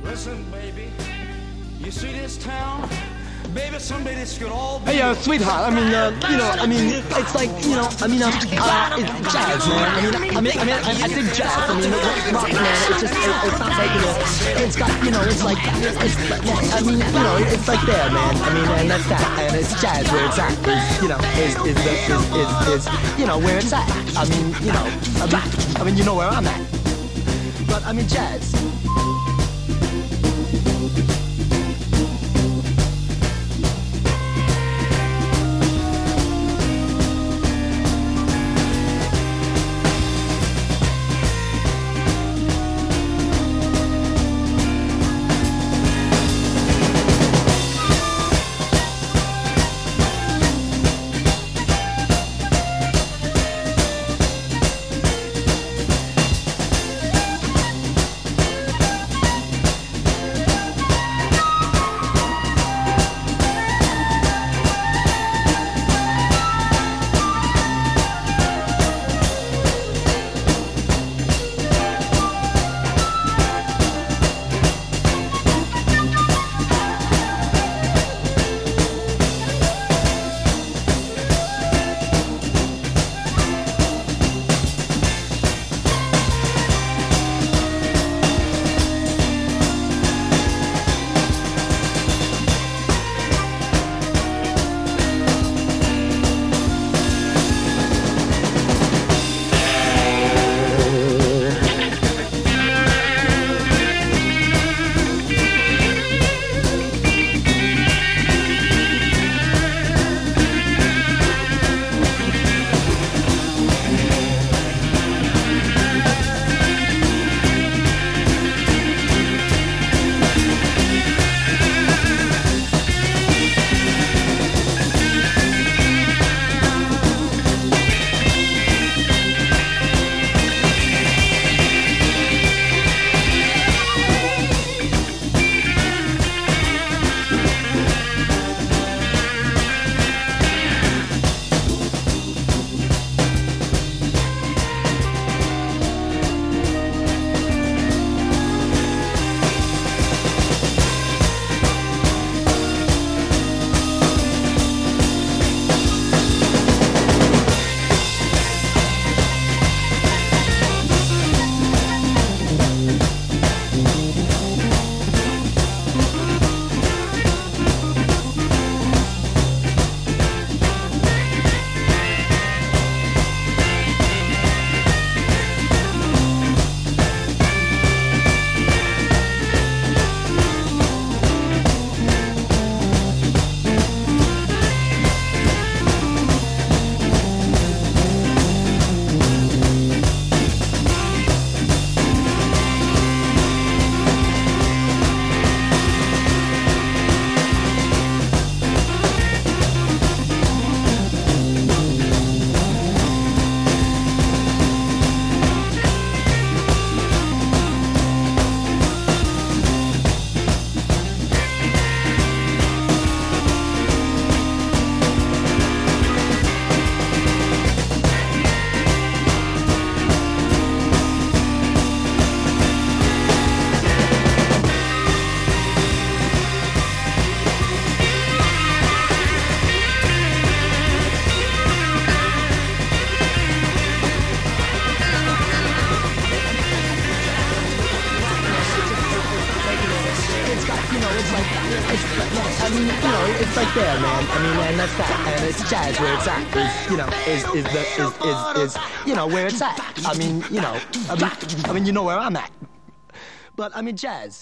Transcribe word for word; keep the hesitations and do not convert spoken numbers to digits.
Listen, baby, you see this town? Baby, someday this could all be. Hey, uh, sweetheart. I mean, uh, you know, I mean, it's like, you know, I mean, uh, uh it's jazz, man. I mean, I mean, I mean, I, I dig jazz. I mean, rock, man. It's just, it, it's not like, you know, it's got, you know, it's like, it's, I mean, you know, it's like there, man. I mean, and that's that, and it's jazz where it's at. Is, you know, is is the is is is you know where it's at. I mean, you know, I mean, I mean, you know where I'm at. But I mean, jazz. I mean, you know, it's like there, man. I mean, and that's that, and it's jazz where it's at. Is, you know, is is the is is is you know where it's at. I mean, you know, I mean, I mean, you know where I'm at. But I mean, jazz.